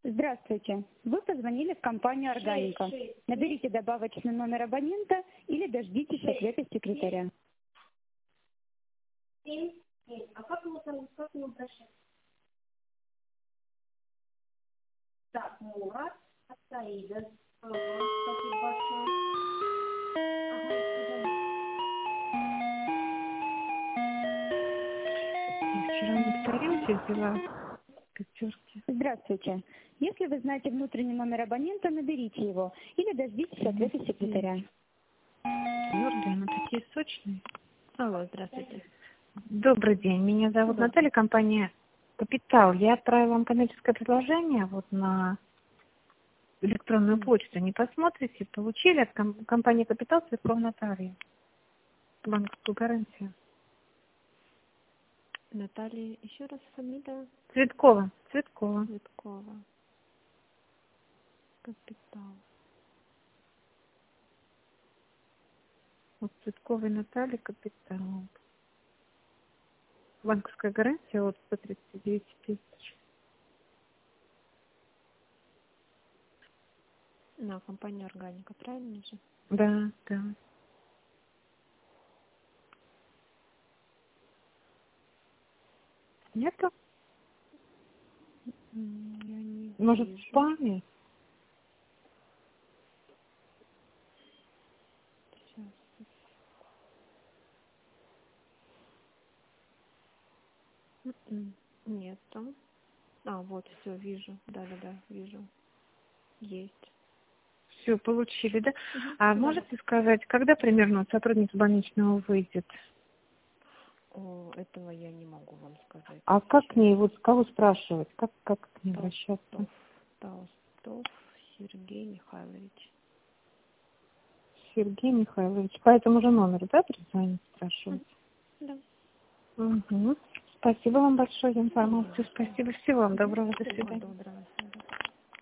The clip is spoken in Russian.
Здравствуйте. Вы позвонили в компанию «Органика». Наберите добавочный номер абонента или дождитесь ответа секретаря. А как мы обращаться? Так, Мурат, от Саида. Спасибо большое. Вчера не повторимся, взяла пятерки. Здравствуйте. Если вы знаете внутренний номер абонента, наберите его или дождитесь ответа секретаря. Твердые, но такие сочные. Алло, здравствуйте. Добрый день, меня зовут Наталья, компания «Капитал». Я отправила вам коммерческое предложение вот на электронную почту. Не посмотрите, получили от компании «Капитал» Цветкова Наталья. Банковскую гарантию. Наталья, еще раз фамилия? Цветкова. Цветкова. Капитал. Вот Цветковой Наталья, «Капитал». Банковская гарантия от 139 тысяч. На компанию «Органика», правильно же? Да, да. Нету? Я не Может, вижу. в спаме? Сейчас. Нету. Вот, все, вижу. Да, вижу. Есть. Все, получили, да? А можете сказать, когда примерно сотрудник больничного выйдет? Этого я не могу вам сказать. А как к ней, вот кого спрашивать? Как к ней обращаться? Толстов Сергей Михайлович. Сергей Михайлович. По этому же номеру, да, перезвонить, спрашивать? Да. Угу. Спасибо вам большое за информацию. Спасибо. Всего вам доброго. До свидания. Доброго.